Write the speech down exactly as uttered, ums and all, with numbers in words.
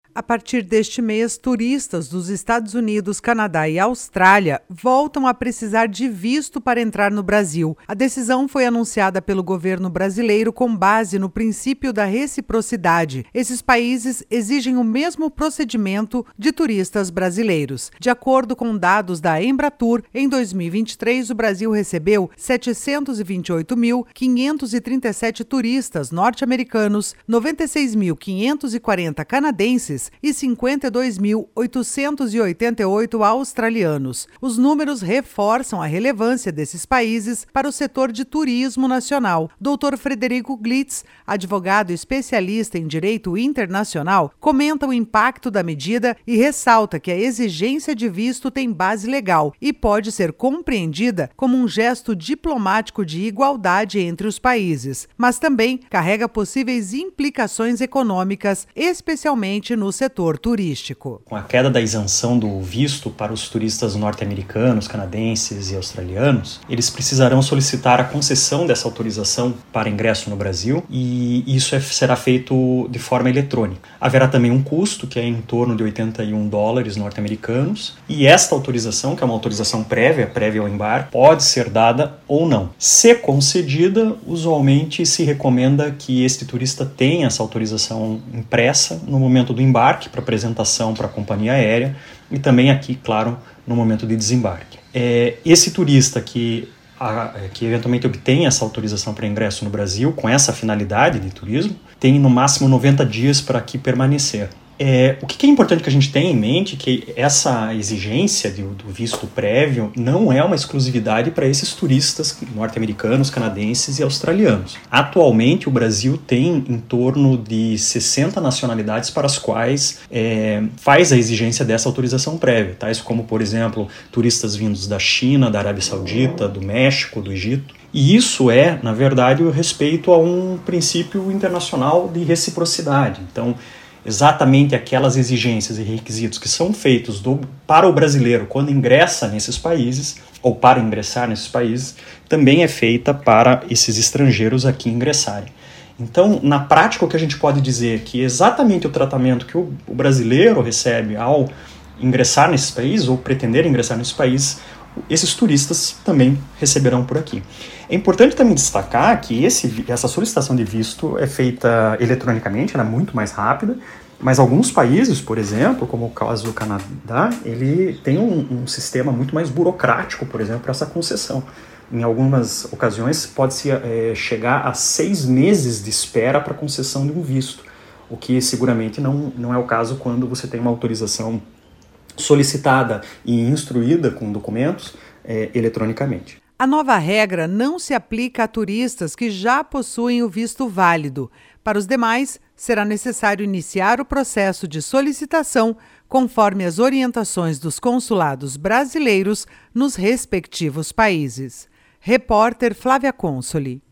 A partir deste mês, turistas dos Estados Unidos, Canadá e Austrália voltam a precisar de visto para entrar no Brasil. A decisão foi anunciada pelo governo brasileiro com base no princípio da reciprocidade. Esses países exigem o mesmo procedimento de turistas brasileiros. De acordo com dados da Embratur, em dois mil e vinte e três, o Brasil recebeu setecentos e vinte e oito mil, quinhentos e trinta e sete turistas norte-americanos, noventa e seis mil, quinhentos e quarenta canadenses e cinquenta e dois mil, oitocentos e oitenta e oito australianos. Os números reforçam a relevância desses países para o setor de turismo nacional. doutor Frederico Glitz, advogado especialista em direito internacional, comenta o impacto da medida e ressalta que a exigência de visto tem base legal e pode ser compreendida como um gesto diplomático de igualdade entre os países, mas também carrega possíveis implicações econômicas, especialmente no setor turístico. Com a queda da isenção do visto para os turistas norte-americanos, canadenses e australianos, eles precisarão solicitar a concessão dessa autorização para ingresso no Brasil e isso é, será feito de forma eletrônica. Haverá também um custo, que é em torno de oitenta e um dólares norte-americanos, e esta autorização, que é uma autorização prévia, prévia ao embarque, pode ser dada ou não. Se concedida, usualmente se recomenda que este turista tenha essa autorização impressa no momento do embarque, para apresentação para a companhia aérea e também aqui, claro, no momento de desembarque. É, esse turista que, a, que eventualmente obtém essa autorização para ingresso no Brasil, com essa finalidade de turismo, tem no máximo noventa dias para aqui permanecer. É, o que é importante que a gente tenha em mente é que essa exigência de, do visto prévio não é uma exclusividade para esses turistas norte-americanos, canadenses e australianos. Atualmente, o Brasil tem em torno de sessenta nacionalidades para as quais é, faz a exigência dessa autorização prévia, tais como, por exemplo, turistas vindos da China, da Arábia Saudita, do México, do Egito. E isso é, na verdade, o respeito a um princípio internacional de reciprocidade. Então, exatamente aquelas exigências e requisitos que são feitos do, para o brasileiro quando ingressa nesses países, ou para ingressar nesses países, também é feita para esses estrangeiros aqui ingressarem. Então, na prática, o que a gente pode dizer é que exatamente o tratamento que o, o brasileiro recebe ao ingressar nesses países, ou pretender ingressar nesses países, esses turistas também receberão por aqui. É importante também destacar que esse, essa solicitação de visto é feita eletronicamente, ela é muito mais rápida, mas alguns países, por exemplo, como o caso do Canadá, ele tem um, um sistema muito mais burocrático, por exemplo, para essa concessão. Em algumas ocasiões pode-se é, chegar a seis meses de espera para a concessão de um visto, o que seguramente não, não é o caso quando você tem uma autorização solicitada e instruída com documentos é, eletronicamente. A nova regra não se aplica a turistas que já possuem o visto válido. Para os demais, será necessário iniciar o processo de solicitação conforme as orientações dos consulados brasileiros nos respectivos países. Repórter Flávia Consoli.